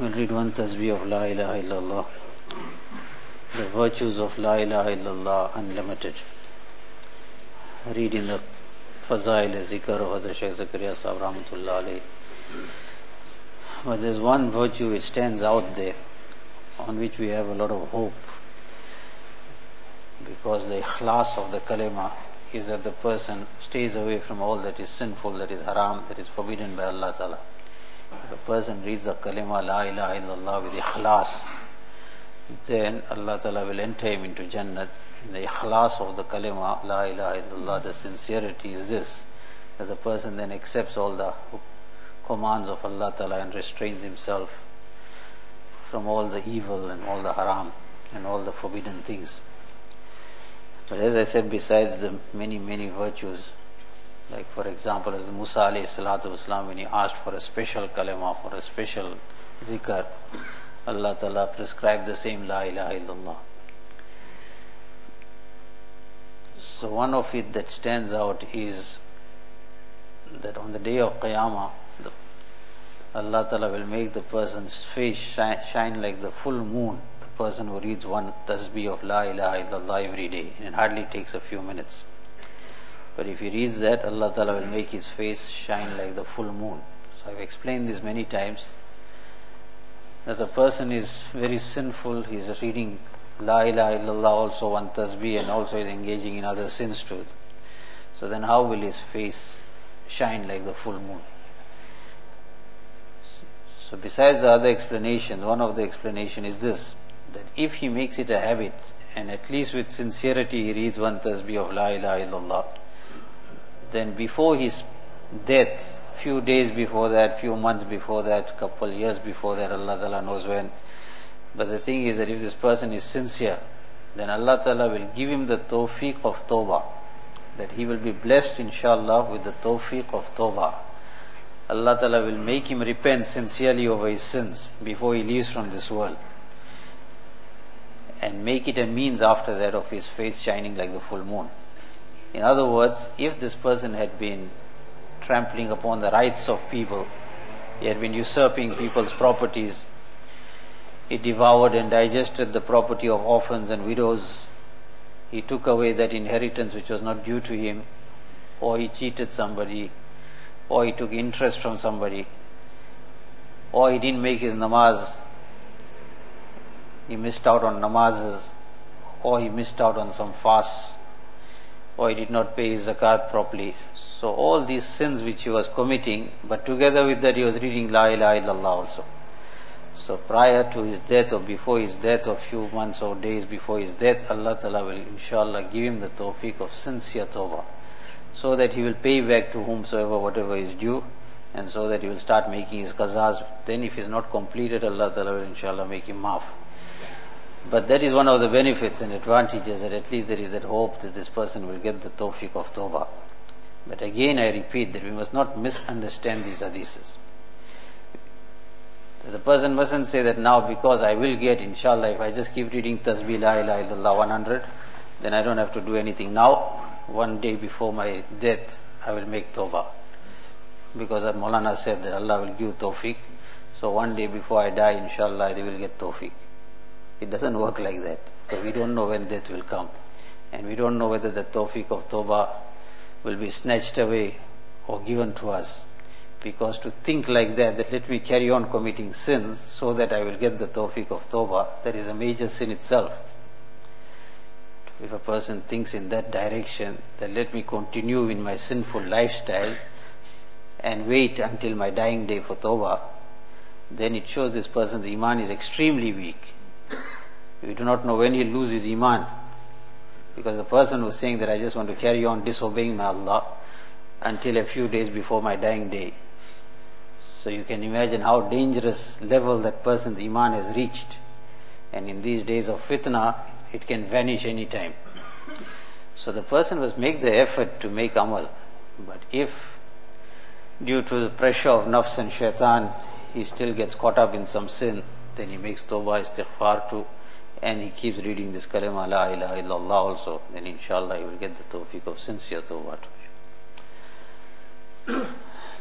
We'll read one tasbih of La ilaha illallah. The virtues of La ilaha illallah unlimited. Read in the Fazail Zikr of Hazrat Shaykh Zakaria Sahib Rahmatullah alayhi. But there's one virtue which stands out there, on which we have a lot of hope. Because the ikhlas of the kalima is that the person stays away from all that is sinful, that is haram, that is forbidden by Allah Ta'ala. If a person reads the kalima La ilaha illallah with ikhlas, then Allah Ta'ala will enter him into Jannat. In the ikhlas of the kalima La ilaha illallah, the sincerity is this, that the person then accepts all the commands of Allah Ta'ala and restrains himself from all the evil and all the haram and all the forbidden things. But as I said, besides the many virtues, like for example, as Musa alayhi salatu wasalam, when he asked for a special kalima, for a special zikr, Allah Ta'ala prescribed the same La ilaha illallah. So one of it that stands out is that on the day of Qiyamah, Allah Ta'ala will make the person's face shine like the full moon. The person who reads one tasbih of La ilaha illallah every day, and it hardly takes a few minutes. But if he reads that, Allah Ta'ala will make his face shine like the full moon. So I've explained this many times, that the person is very sinful, he is reading La ilaha illallah also one tasbih, and also is engaging in other sins too. So then how will his face shine like the full moon? So besides the other explanations, one of the explanation is this, that if he makes it a habit, and at least with sincerity he reads one tasbih of La ilaha illallah, then before his death, few days before that, few months before that, couple years before that, Allah Ta'ala knows when. But the thing is that if this person is sincere, then Allah Ta'ala will give him the tawfiq of tawbah, that he will be blessed inshallah with the tawfiq of tawbah. Allah Ta'ala will make him repent sincerely over his sins before he leaves from this world, and make it a means after that of his face shining like the full moon. In other words, if this person had been trampling upon the rights of people, he had been usurping people's properties, he devoured and digested the property of orphans and widows, he took away that inheritance which was not due to him, or he cheated somebody, or he took interest from somebody, or he didn't make his namaz, he missed out on namazes, or he missed out on some fasts, or he did not pay his zakat properly. So all these sins which he was committing, but together with that he was reading La ilaha illallah also. So prior to his death, or before his death, or few months or days before his death, Allah Ta'ala will inshallah give him the tawfiq of sincere tawbah, so that he will pay back to whomsoever whatever is due, and so that he will start making his qazas. Then if he is not completed, Allah Ta'ala will inshallah make him maaf. But that is one of the benefits and advantages, that at least there is that hope that this person will get the tawfiq of tawbah. But again I repeat that we must not misunderstand these hadiths. The person mustn't say that now because I will get, inshallah, if I just keep reading tasbih La ilaha illallah 100, then I don't have to do anything now. One day before my death, I will make tawbah. Because Maulana said that Allah will give tawfiq. So one day before I die, inshallah, they will get tawfiq. It doesn't work like that. Because we don't know when death will come. And we don't know whether the tawfiq of tawbah will be snatched away or given to us. Because to think like that let me carry on committing sins so that I will get the tawfiq of tawbah, that is a major sin itself. If a person thinks in that direction, that let me continue in my sinful lifestyle and wait until my dying day for tawbah, then it shows this person's iman is extremely weak. We do not know when he'll lose his iman. Because the person who's saying that I just want to carry on disobeying my Allah until a few days before my dying day. So you can imagine how dangerous level that person's iman has reached. And in these days of fitna, it can vanish any time. So the person must make the effort to make amal. But if due to the pressure of nafs and shaitan, he still gets caught up in some sin, then he makes tawbah, istighfar too, and he keeps reading this kalima La ilaha illallah also, then inshallah he will get the tawfiq of sincere tawbah too.